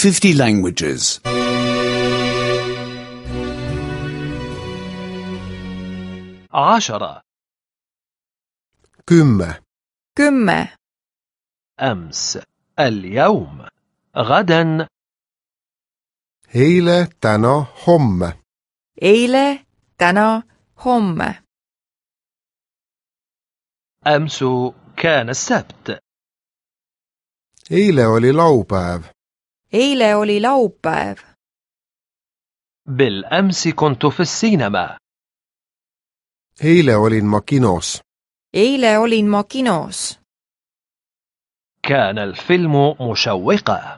50 languages. 10 10 أمس اليوم غدا eile, täna, homme. eile, täna, homme. أمس كان السبت eile oli laupäev. eile oli laupäev. بالأمس كنت في السينما eile olin ma kinos. eile olin ma kinos. كان الفيلم مشوقا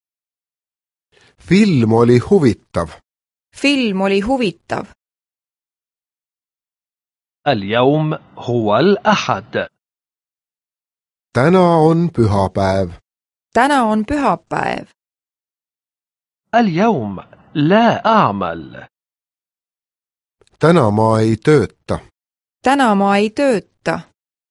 film oli huvitav. film oli huvitav. اليوم هو الأحد täna on pühapäev. täna on pühapäev. اليوم لا أعمل täna ma ei tööta. täna ma ei tööta.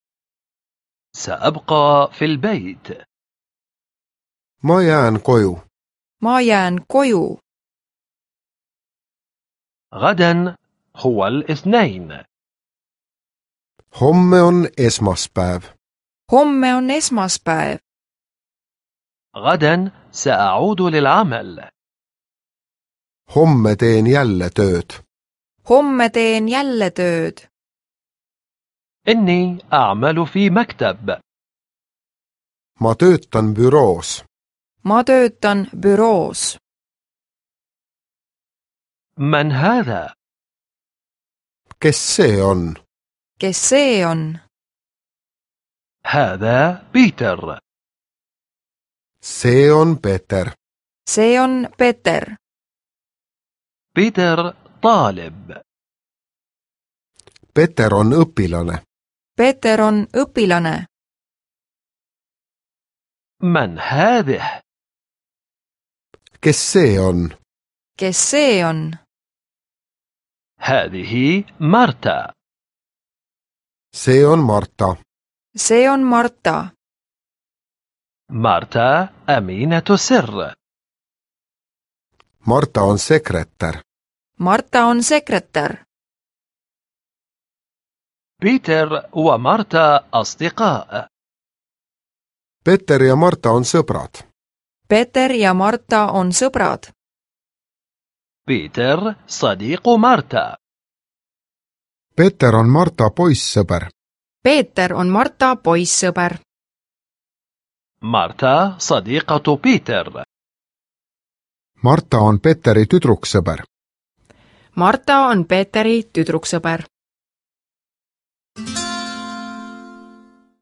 سأبقى في البيت ma jään koju. ma jään koju. غدا هو الاثنين homme on esmaspäev. homme on esmaspäev. غدا سأعود للعمل homme teen jälle tööd. homme teen jälle tööd. إني أعمل في مكتب ma töötan büroos. ma töötan büroos. من هذا؟ kes see on? kes see on? هذا بيتر see on Peeter. see on Peeter. بيتر طالب Peeter on õpilane. Peeter on õpilane. من هذه؟ kes see on? kes see on? هذه مارتا see on Marta. see on Marta. مارتا أمينة سر Marta on sekretär. Marta on sekretär. بيتر ومارتا أصدقاء Peeter ja Marta on sõbrad. Peeter ja Marta on sõbrad. بيتر صديق مارتا Peeter on Marta poissõber. Peeter on Marta poissõber. مارتا صديقة بيتر Marta on Peeteri tüdruksõber. Marta on Peeteri tüdruksõber.